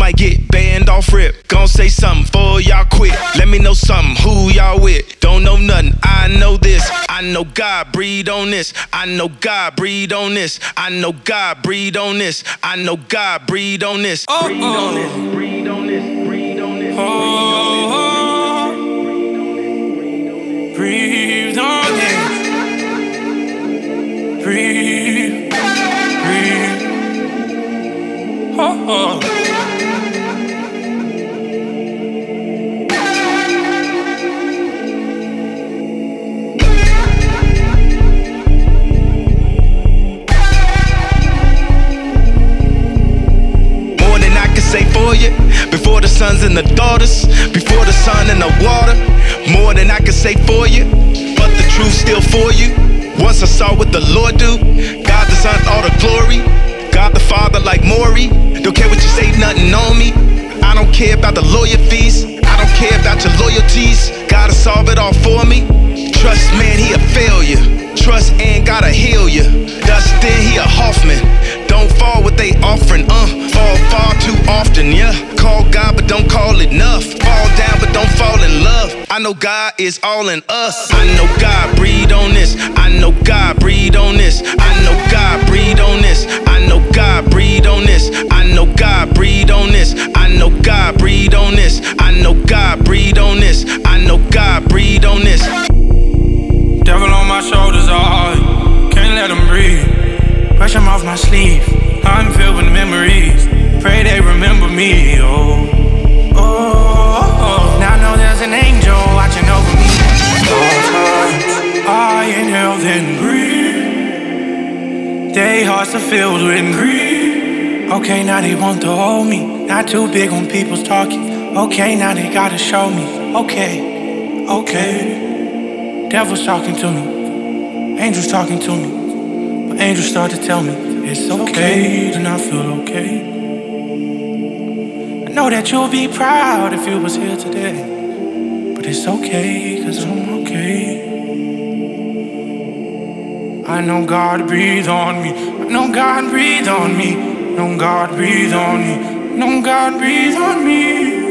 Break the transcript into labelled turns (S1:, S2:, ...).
S1: might get banned off rip. Gon' say something before y'all quit. Let me know something, who y'all with? Don't know nothing, I know this. I know God breathe on this. I know God breathe on this. I know God breathe on this. I know God breathe on this. Breathe on this. Breathe on this. Breathe on this.
S2: Breathe on this. Breathe. Breathe. Oh.
S1: Say for you, before the sons and the daughters, before the sun and the water, more than I can say for you, but the truth still for you. Once I saw what the Lord do, God the Son, all the glory, God the Father like Maury. Don't care what you say, nothing on me. I don't care about the lawyer fees, I don't care about your loyalties. Gotta solve it all for me. Trust man, he a failure. Trust and gotta heal you. Dustin, he a Hoffman. Don't fall what they offering, fall far too often, yeah. Call God but don't call it enough. Fall down but don't fall in love. I know God is all in us. I know God breathe on this. I know God breathe on this. I know God breathe on this. I know God breathe on this. I know God breathe on this. I know God breathe on this. I know God breathe on this. I know God breathe on this.
S2: Devil on my shoulders, can't let him breathe. Brush him off my sleeve, I'm filled with memories. Pray they remember me, oh. Now I know there's an angel watching over me. All times, I inhale then breathe. Their hearts are filled with grief. Okay, now they want to hold me. Not too big on people's talking. Okay, now they gotta show me. Okay. Devil's talking to me, angels talking to me. But angels start to tell me it's okay, and I feel okay. I know that you'll be proud if you was here today, but it's okay, cause I'm okay. I know God breathe on me. I know God breathe on me. I know God breathe on me. I know God breathe on me.